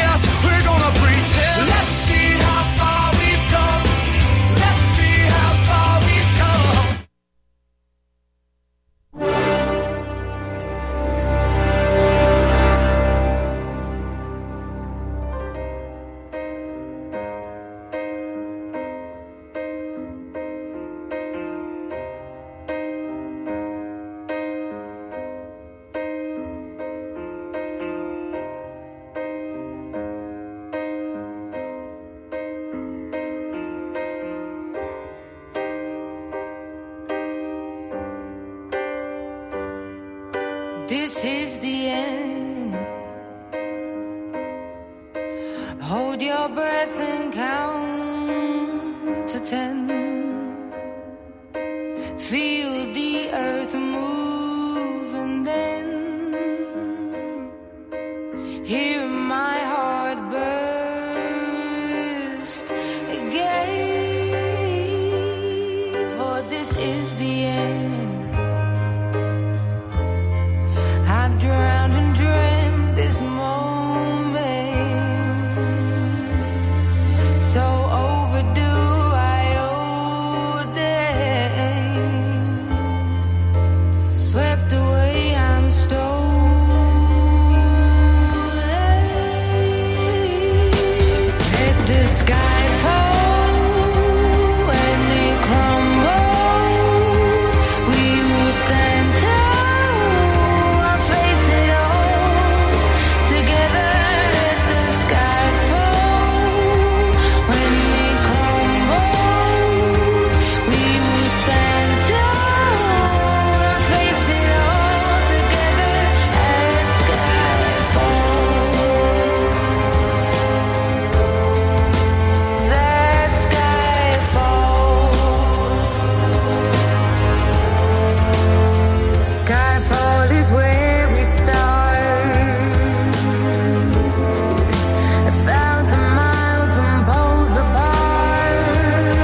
L: Let's see how is the end. Hold your breath and count to 10. Feel the earth move and then hear my heart burst again. For this is the end. I've drowned and dreamt this moment, so overdue I owe them. Swept away, I'm stolen. Let the sky fall when it crumbles. We will stand tall, face it all together. Let the sky fall when it crumbles. We will stand tall, face it all together. Let sky fall. That sky falls. Skyfall is where we start. 1,000 miles and poles apart,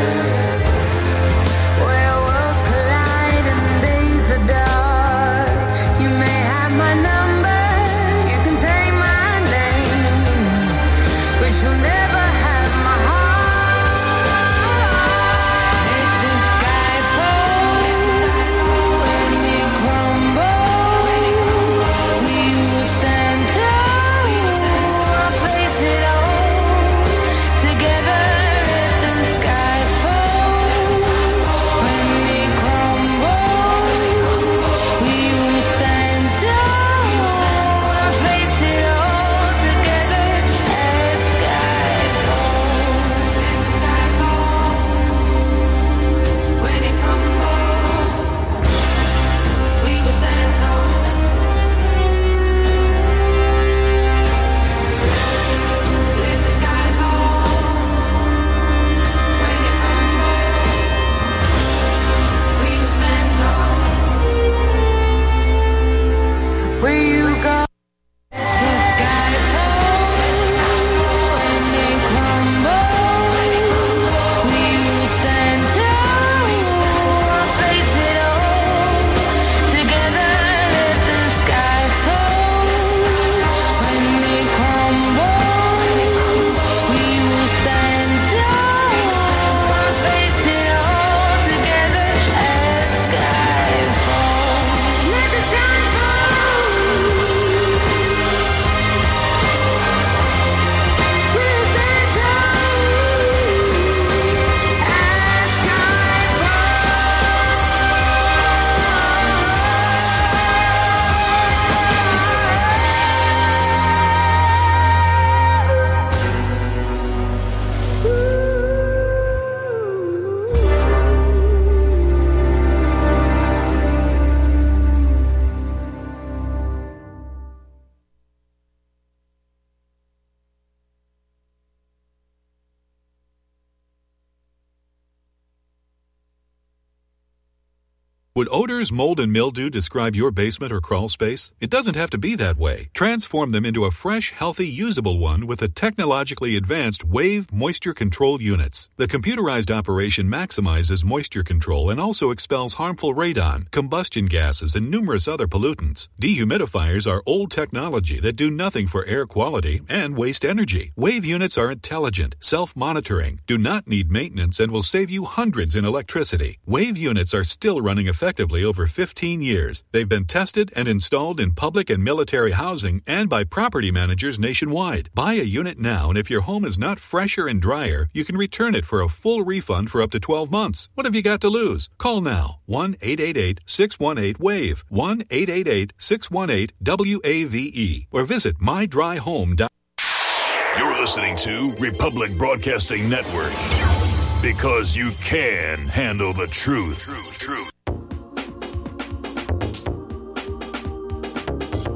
L: where worlds collide and days are dark. You may have my number, you can take my name, but you'll never have my heart. Let the sky fall when it crumbles. We will stand tall, face it all together. Let the sky fall when it crumbles. We will stand tall, face it all together. Let sky fall. When it crumbles, we will stand tall. Let the sky fall. When it crumbles, we will stand tall. Where you go, the sky falls. When it crumbles, we will stand tall, face it all together. Let the sky fall. When it crumbles, we will stand tall, face it all together. Let sky fall. Let the sky fall. We'll stand tall. Let sky
M: Would odors, mold, and mildew describe your basement or crawl space? It doesn't have to be that way. Transform them into a fresh, healthy, usable one with the technologically advanced Wave Moisture Control Units. The computerized operation maximizes moisture control and also expels harmful radon, combustion gases, and numerous other pollutants. Dehumidifiers are old technology that do nothing for air quality and waste energy. Wave units are intelligent, self-monitoring, do not need maintenance, and will save you hundreds in electricity. Wave units are still running effectively over 15 years. They've been tested and installed in public and military housing and by property managers nationwide. Buy a unit now, and if your home is not fresher and drier, you can return it for a full refund for up to 12 months. What have you got to lose? Call now. 1-888-618-WAVE. 1-888-618-WAVE. Or visit mydryhome.com.
I: You're listening to Republic Broadcasting Network. Because you can handle the truth.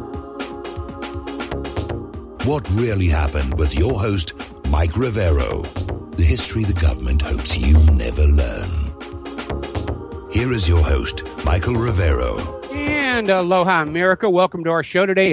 N: What Really Happened with your host, Mike Rivero. The history the government hopes you never learn. Here is your host, Michael Rivero.
O: And aloha, America. Welcome to our show today.